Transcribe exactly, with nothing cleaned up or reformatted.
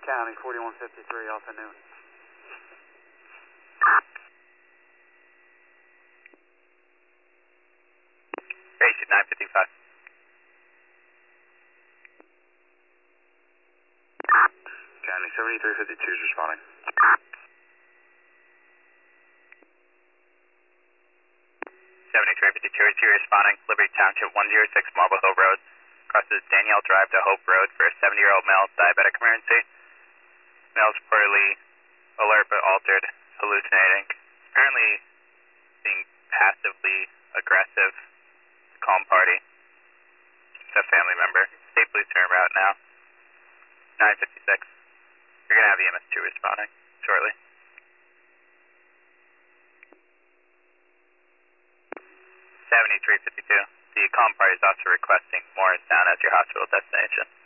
County forty-one fifty-three, Alpha Noon. Station nine fifty-five. County seventy-three fifty-two is responding. seventy-three fifty-two is here responding. Liberty Township one oh six Marble Hill Road. Crosses Danielle Drive to Hope Road for a seventy-year-old male diabetic emergency. Male's reportedly alert but altered, hallucinating. Apparently being passively aggressive. Calm party. It's a family member. State police are en route now. nine fifty-six. You're going to have E M S two responding shortly. seventy-three fifty-two. The calm party is also requesting Morristown as your hospital destination.